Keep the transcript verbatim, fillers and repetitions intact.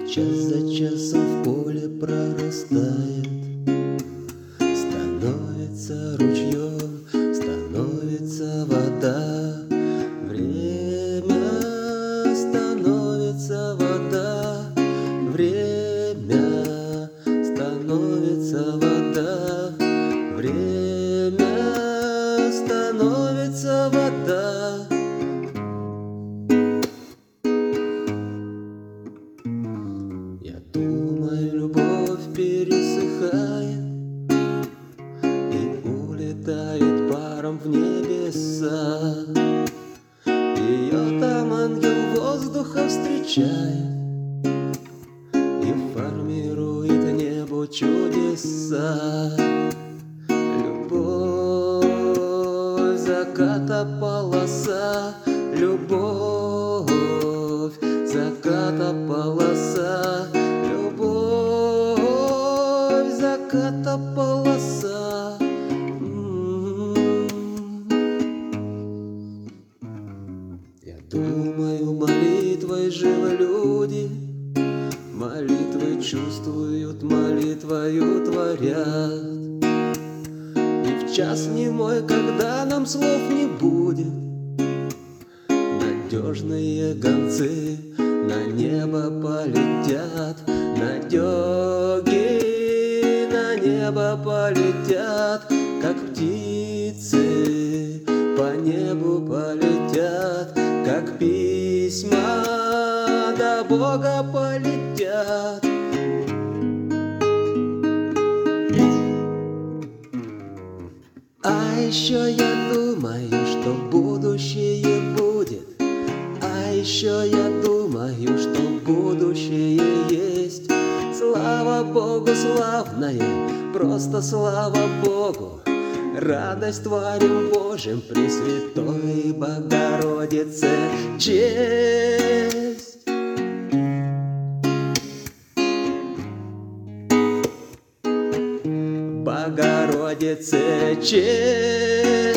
Час за часом в поле прорастает, становится ручьем, становится вода. Время становится вода, время становится вода, время становится вода. Я думаю, любовь пересыхает и улетает паром в небеса. Ее там ангел воздуха встречает и формирует небо чудеса. Любовь заката полоса, любовь заката полоса, любовь заката полоса. Я думаю, молитвой живы люди, молитвой чувствуют, молитвою творят. И в час немой, когда нам слов не будет, надежные гонцы на небо полетят, надёги на небо полетят, как птицы по небу полетят, как письма до Бога полетят. А еще я думаю, что будущее будет. А еще я думаю, что будущее есть. Слава Богу, славное, просто слава Богу. Радость тварям Божьим, Пресвятой Богородице честь. Богородице честь.